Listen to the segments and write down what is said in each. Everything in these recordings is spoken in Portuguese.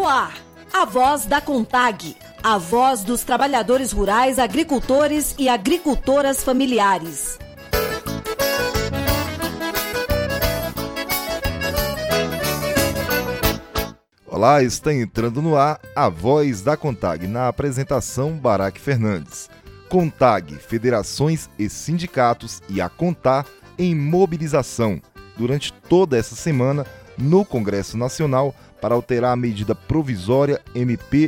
No ar, a voz da CONTAG, a voz dos trabalhadores rurais, agricultores e agricultoras familiares. Olá, está entrando no ar a voz da CONTAG, na apresentação Baraque Fernandes. CONTAG, federações e sindicatos e a CONTAR em mobilização durante toda essa semana no Congresso Nacional para alterar a medida provisória MP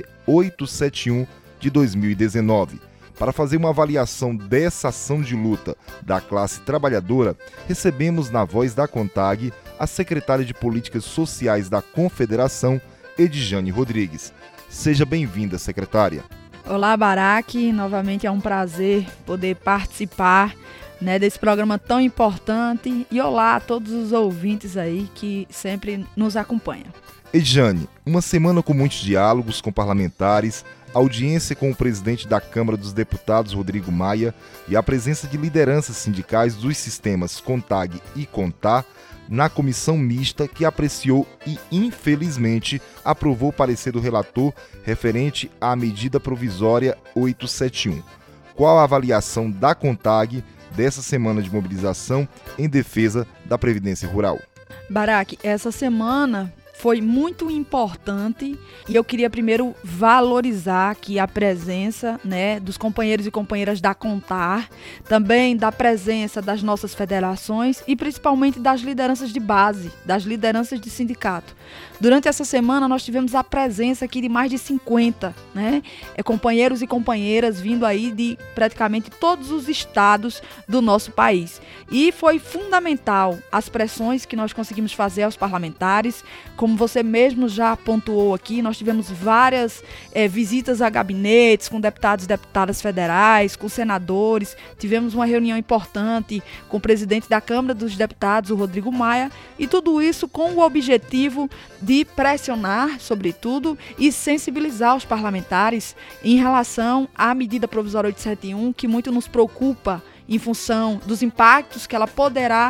871 de 2019. Para fazer uma avaliação dessa ação de luta da classe trabalhadora, recebemos na voz da CONTAG a secretária de Políticas Sociais da Confederação, Edjane Rodrigues. Seja bem-vinda, secretária. Olá, Baraque. Novamente é um prazer poder participar desse programa tão importante. E olá a todos os ouvintes aí que sempre nos acompanham. Edjane, uma semana com muitos diálogos com parlamentares, audiência com o presidente da Câmara dos Deputados, Rodrigo Maia, e a presença de lideranças sindicais dos sistemas CONTAG e CONTAR na comissão mista que apreciou e, infelizmente, aprovou o parecer do relator referente à medida provisória 871. Qual a avaliação da CONTAG dessa semana de mobilização em defesa da Previdência Rural? Baraque, essa semana foi muito importante e eu queria primeiro valorizar aqui a presença dos companheiros e companheiras da CONTAR, também da presença das nossas federações e principalmente das lideranças de base, das lideranças de sindicato. Durante essa semana nós tivemos a presença aqui de mais de 50 companheiros e companheiras vindo aí de praticamente todos os estados do nosso país. E foi fundamental as pressões que nós conseguimos fazer aos parlamentares. Como você mesmo já pontuou aqui, nós tivemos várias visitas a gabinetes com deputados e deputadas federais, com senadores. Tivemos uma reunião importante com o presidente da Câmara dos Deputados, o Rodrigo Maia, e tudo isso com o objetivo de pressionar, sobretudo, e sensibilizar os parlamentares em relação à medida provisória 871, que muito nos preocupa em função dos impactos que ela poderá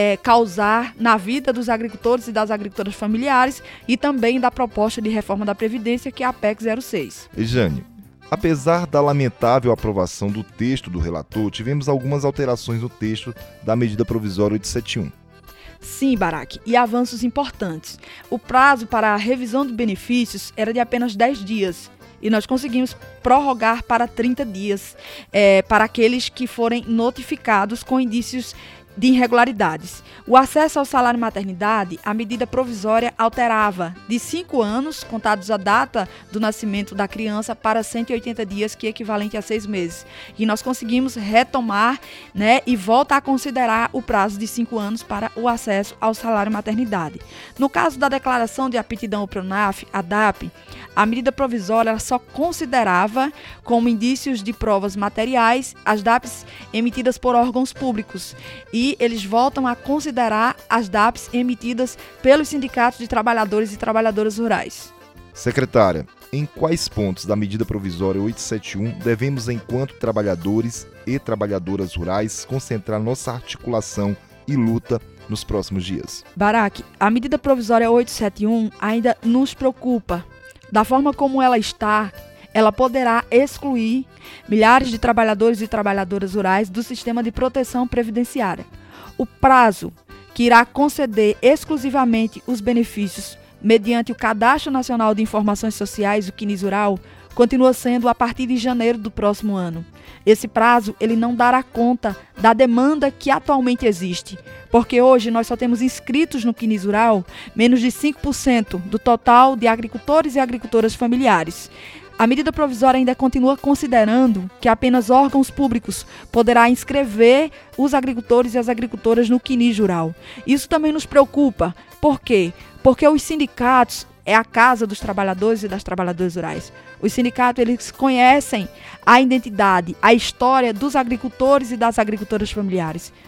causar na vida dos agricultores e das agricultoras familiares e também da proposta de reforma da Previdência, que é a PEC 06. Edjane, apesar da lamentável aprovação do texto do relator, tivemos algumas alterações no texto da medida provisória 871. Sim, Baraque, e avanços importantes. O prazo para a revisão de benefícios era de apenas 10 dias. E nós conseguimos prorrogar para 30 dias para aqueles que forem notificados com indícios de irregularidades. O acesso ao salário maternidade, a medida provisória alterava de 5 anos, contados a data do nascimento da criança, para 180 dias, que é equivalente a 6 meses. E nós conseguimos retomar e volta a considerar o prazo de 5 anos para o acesso ao salário maternidade. No caso da declaração de aptidão ao PRONAF, a DAP, a medida provisória só considerava como indícios de provas materiais as DAPs emitidas por órgãos públicos e eles voltam a considerar as DAPs emitidas pelos sindicatos de trabalhadores e trabalhadoras rurais. Secretária, em quais pontos da medida provisória 871 devemos, enquanto trabalhadores e trabalhadoras rurais, concentrar nossa articulação e luta nos próximos dias? Baraque, a medida provisória 871 ainda nos preocupa. Da forma como ela está, ela poderá excluir milhares de trabalhadores e trabalhadoras rurais do sistema de proteção previdenciária. O prazo que irá conceder exclusivamente os benefícios mediante o Cadastro Nacional de Informações Sociais, o CNIS Rural, continua sendo a partir de janeiro do próximo ano. Esse prazo ele não dará conta da demanda que atualmente existe, porque hoje nós só temos inscritos no CNIS Rural menos de 5% do total de agricultores e agricultoras familiares. A medida provisória ainda continua considerando que apenas órgãos públicos poderá inscrever os agricultores e as agricultoras no CNIS Rural. Isso também nos preocupa. Por quê? Porque os sindicatos é a casa dos trabalhadores e das trabalhadoras rurais. Os sindicatos, eles conhecem a identidade, a história dos agricultores e das agricultoras familiares.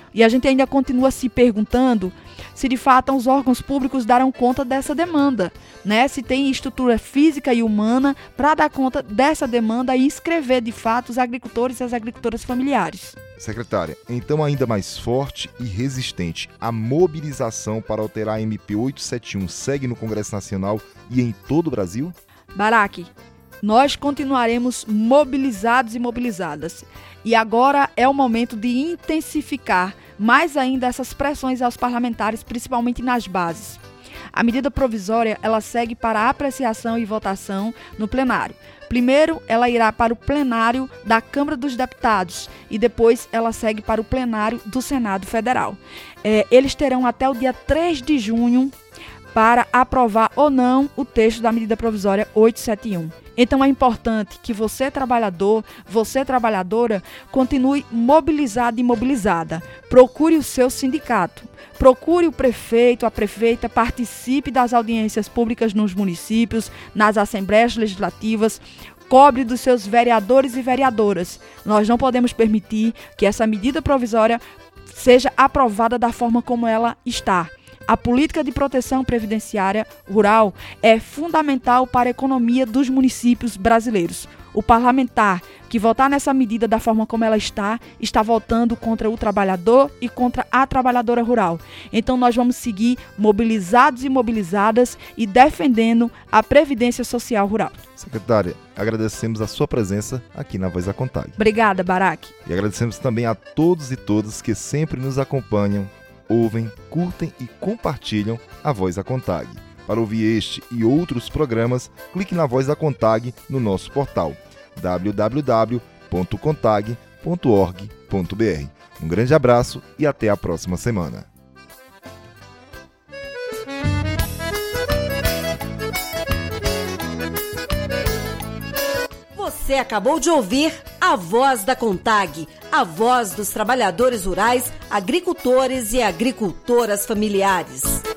E a gente ainda continua se perguntando se de fato os órgãos públicos darão conta dessa demanda, né? Se tem estrutura física e humana para dar conta dessa demanda e inscrever de fato os agricultores e as agricultoras familiares. Secretária, então ainda mais forte e resistente, a mobilização para alterar a MP 871 segue no Congresso Nacional e em todo o Brasil? Baraque, nós continuaremos mobilizados e mobilizadas. E agora é o momento de intensificar mais ainda essas pressões aos parlamentares, principalmente nas bases. A medida provisória, ela segue para apreciação e votação no plenário. Primeiro, ela irá para o plenário da Câmara dos Deputados e depois ela segue para o plenário do Senado Federal. Eles terão até o dia 3 de junho para aprovar ou não o texto da medida provisória 871. Então é importante que você, trabalhador, você, trabalhadora, continue mobilizado e mobilizada. Procure o seu sindicato. Procure o prefeito, a prefeita, participe das audiências públicas nos municípios, nas assembleias legislativas, cobre dos seus vereadores e vereadoras. Nós não podemos permitir que essa medida provisória seja aprovada da forma como ela está. A política de proteção previdenciária rural é fundamental para a economia dos municípios brasileiros. O parlamentar que votar nessa medida da forma como ela está votando contra o trabalhador e contra a trabalhadora rural. Então nós vamos seguir mobilizados e mobilizadas e defendendo a Previdência Social Rural. Secretária, agradecemos a sua presença aqui na Voz da CONTAG. Obrigada, Baraque. E agradecemos também a todos e todas que sempre nos acompanham, ouvem, curtem e compartilham a Voz da CONTAG. Para ouvir este e outros programas, clique na Voz da CONTAG no nosso portal www.contag.org.br. Um grande abraço e até a próxima semana. Você acabou de ouvir a Voz da CONTAG, a voz dos trabalhadores rurais, agricultores e agricultoras familiares.